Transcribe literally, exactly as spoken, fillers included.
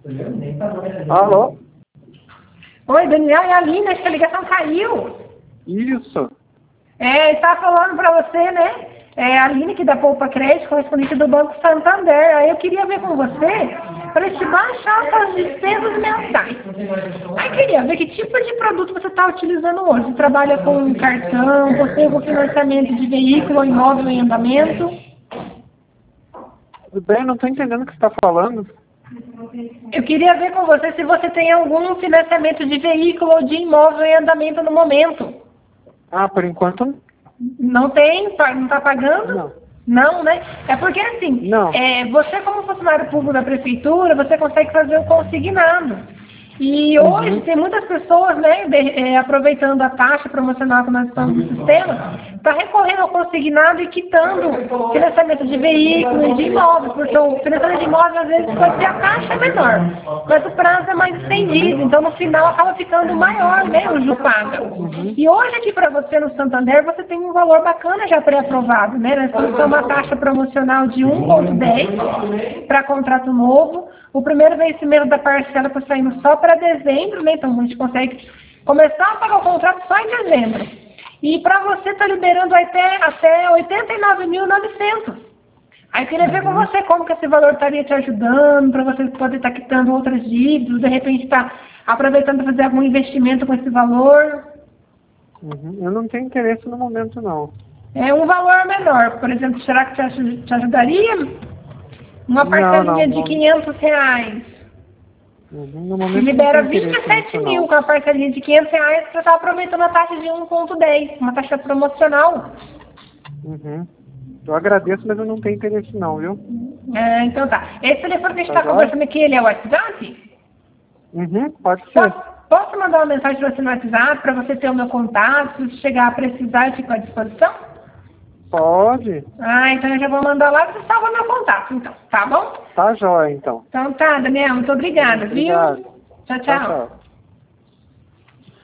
Alô? Oi, Daniel, é a Aline, acho que a ligação caiu. Isso. É, estava falando para você, né? É a Aline que dá Poupa Crédito, correspondente do Banco Santander. Aí eu queria ver com você para te baixar suas despesas mensais. Aí queria ver que tipo de produto você está utilizando hoje. Você trabalha com cartão, você com financiamento de veículo ou imóvel em andamento? Tudo bem, não estou entendendo o que você está falando. Eu queria ver com você se você tem algum financiamento de veículo ou de imóvel em andamento no momento. Ah, por enquanto Não tem? Não está pagando? não. Não, né? É porque assim, Não. é, você como funcionário público da prefeitura, você consegue fazer o consignado. E hoje Uhum. tem muitas pessoas, né, de, é, aproveitando a taxa promocional que nós estamos no sistema, está recorrendo ao consignado e quitando financiamento de veículos e de imóveis, porque o financiamento de imóveis às vezes pode ter a taxa menor, mas o prazo é mais estendido, então no final acaba ficando maior, né, o juro paga. Uhum. E hoje aqui para você no Santander, você tem um valor bacana já pré-aprovado, né, nós estamos com uma taxa promocional de um vírgula dez para contrato novo. O primeiro vencimento da parcela está saindo só para dezembro, né? Então a gente consegue começar a pagar o contrato só em dezembro. E para você está liberando até, até oitenta e nove mil e novecentos. Aí eu queria ver com você como que esse valor estaria te ajudando, para você poder estar quitando outras dívidas, de repente estar aproveitando para fazer algum investimento com esse valor. Uhum. Eu não tenho interesse no momento, não. É um valor menor, por exemplo, será que te, te ajudaria? Uma Não, parcelinha não, de não. quinhentos reais. Uhum. No E momento libera não tenho vinte e interesse sete nisso, mil não. com a parcelinha de quinhentos reais, você está aproveitando a taxa de um vírgula dez, uma taxa promocional. Uhum. Eu agradeço, mas eu não tenho interesse não, viu? É, então tá. Esse telefone que a gente Tá está joia? conversando aqui, ele é o WhatsApp? Uhum, pode ser. Posso, posso mandar uma mensagem para você no WhatsApp, para você ter o meu contato, se chegar a precisar, eu fico à disposição? Pode. Ah, então eu já vou mandar lá, você salva meu contato, então, tá bom? Tá jóia, então. Então tá, Daniel, muito obrigada, Obrigado. viu? Tchau, Tchau, tchau. tchau.